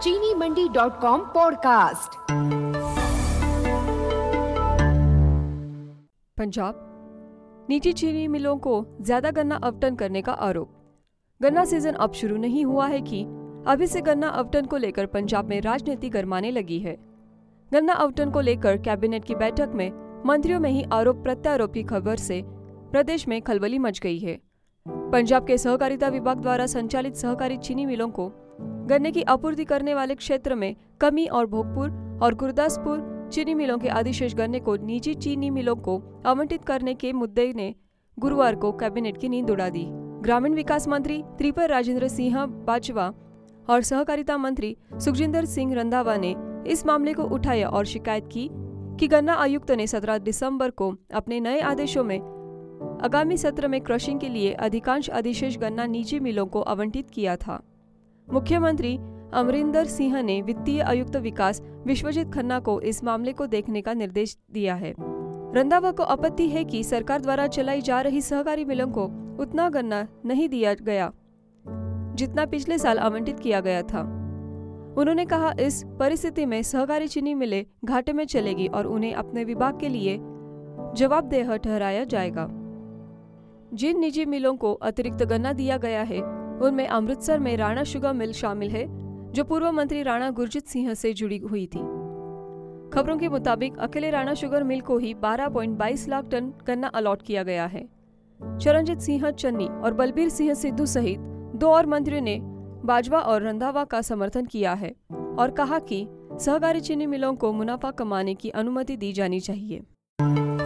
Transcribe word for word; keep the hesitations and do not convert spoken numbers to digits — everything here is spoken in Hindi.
चीनी Mandi dot com podcast. Punjab निजी चीनी मिलों को ज्यादा गन्ना आवंटन करने का आरोप। गन्ना सीजन अब शुरू नहीं हुआ है कि अभी से गन्ना आवंटन को लेकर पंजाब में राजनीति गरमाने लगी है। गन्ना आवंटन को लेकर कैबिनेट की बैठक में मंत्रियों में ही आरोप प्रत्यारोप की खबर से प्रदेश में खलबली मच गई है। पंजाब के सहकारिता विभाग द्वारा संचालित सहकारी चीनी मिलों को गन्ने की आपूर्ति करने वाले क्षेत्र में कमी और भोगपुर और गुरदासपुर चीनी मिलों के अधिशेष गन्ने को निजी चीनी मिलों को आवंटित करने के मुद्दे ने गुरुवार को कैबिनेट की नींद उड़ा दी। ग्रामीण विकास मंत्री त्रिपुर राजेंद्र सिंह बाजवा और सहकारिता मंत्री सुखजिंदर सिंह रंधावा ने इस मामले को उठाया और शिकायत की कि गन्ना आयुक्त ने सत्रह दिसंबर को अपने नए आदेशों में आगामी सत्र में क्रशिंग के लिए अधिकांश अधिशेष गन्ना निजी मिलों को आवंटित किया था। मुख्यमंत्री अमरिंदर सिंह ने वित्तीय आयुक्त विकास विश्वजीत खन्ना को इस मामले को देखने का निर्देश दिया है। रंधावा को आपत्ति है कि सरकार द्वारा चलाई जा रही सहकारी मिलों को उतना गन्ना नहीं दिया गया जितना पिछले साल आवंटित किया गया था। उन्होंने कहा, इस परिस्थिति में सहकारी चीनी मिलें घाटे में चलेगी और उन्हें अपने विभाग के लिए जवाबदेह ठहराया जाएगा। जिन निजी मिलों को अतिरिक्त गन्ना दिया गया है उनमें अमृतसर में राणा शुगर मिल शामिल है, जो पूर्व मंत्री राणा गुरजीत सिंह से जुड़ी हुई थी। खबरों के मुताबिक अकेले राणा शुगर मिल को ही बारह पॉइंट बाईस लाख टन गन्ना अलॉट किया गया है। चरणजीत सिंह चन्नी और बलबीर सिंह सिद्धू सहित दो और मंत्रियों ने बाजवा और रंधावा का समर्थन किया है और कहा कि सहकारी चीनी मिलों को मुनाफा कमाने की अनुमति दी जानी चाहिए।